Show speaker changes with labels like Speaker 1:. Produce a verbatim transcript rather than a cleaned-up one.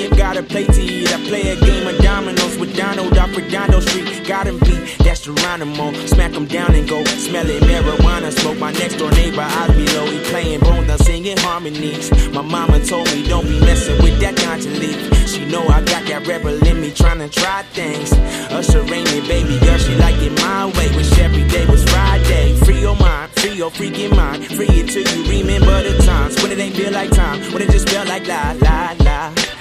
Speaker 1: life, gotta play to eat. I play a game of dominoes with Donald off Redondo Street. Got him beat, that's Geronimo. Smack him down and go. Smelling marijuana smoke. My next door neighbor, I below. He playing bones, I'm singing harmonies. My mama told me don't be messing with that ganja leaf. She know I got that rebel in me trying to try things. Usher Raymond, baby girl, she like it my way. Wish every day was Friday. Free your mind, free your freaking mind. Free it till you remember the times when it ain't feel like time, when it just felt like la la la.